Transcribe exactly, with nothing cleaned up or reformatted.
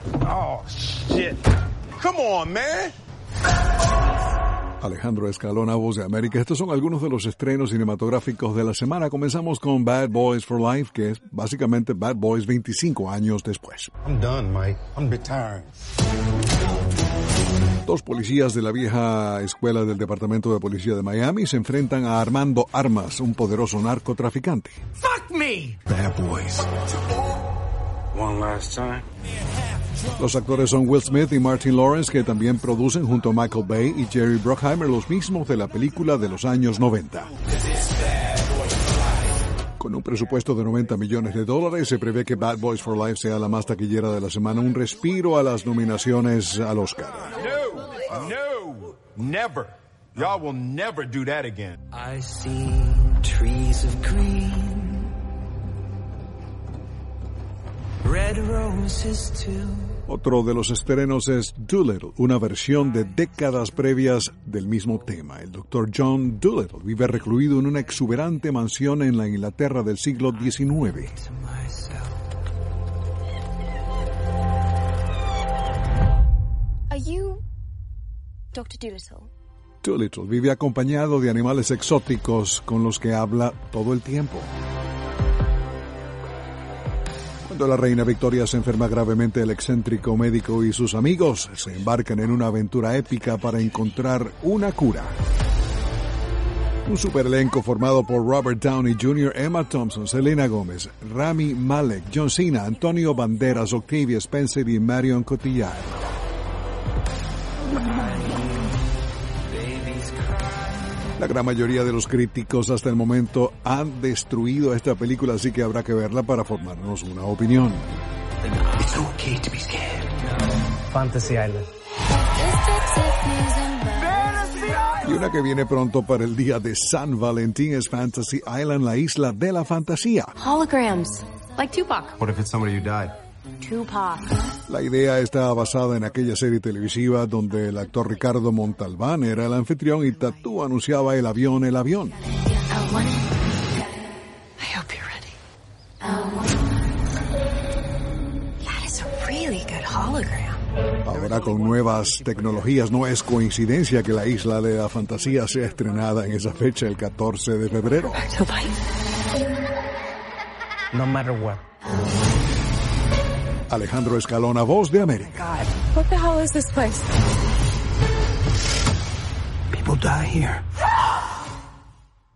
Oh, shit. Come on, man. Alejandro Escalona, Voz de América. Estos son algunos de los estrenos cinematográficos de la semana. Comenzamos con Bad Boys for Life, que es básicamente Bad Boys veinticinco años después. I'm done, Mike. I'm retiring. Dos policías de la vieja escuela del Departamento de Policía de Miami se enfrentan a Armando Armas, un poderoso narcotraficante. Fuck me! Bad Boys. One last time. Los actores son Will Smith y Martin Lawrence, que también producen junto a Michael Bay y Jerry Bruckheimer, los mismos de la película de los años noventa. Con un presupuesto de noventa millones de dólares, se prevé que Bad Boys for Life sea la más taquillera de la semana, un respiro a las nominaciones al Oscar. No, no, never. Y'all will never do that again. I see trees of green. Red roses too. Otro de los estrenos es Doolittle, una versión de décadas previas del mismo tema. El doctor John Doolittle vive recluido en una exuberante mansión en la Inglaterra del siglo diecinueve. Are you doctor Doolittle? Doolittle vive acompañado de animales exóticos con los que habla todo el tiempo. Cuando la reina Victoria se enferma gravemente, el excéntrico médico y sus amigos se embarcan en una aventura épica para encontrar una cura. Un superelenco formado por Robert Downey junior, Emma Thompson, Selena Gomez, Rami Malek, John Cena, Antonio Banderas, Octavia Spencer y Marion Cotillard. La gran mayoría de los críticos hasta el momento han destruido esta película, así que habrá que verla para formarnos una opinión. It's okay to be scared. Fantasy Island. Y una que viene pronto para el día de San Valentín es Fantasy Island, la isla de la fantasía. Holograms, like Tupac. What if it's somebody who died? Tupac. La idea está basada en aquella serie televisiva donde el actor Ricardo Montalbán era el anfitrión y Tatú anunciaba el avión, el avión. I hope you're ready. That is a really good hologram. Ahora con nuevas tecnologías no es coincidencia que la isla de la fantasía sea estrenada en esa fecha, el catorce de febrero. No matter what. Alejandro Escalona, Voz de América. God, what the hell is this place? People die here.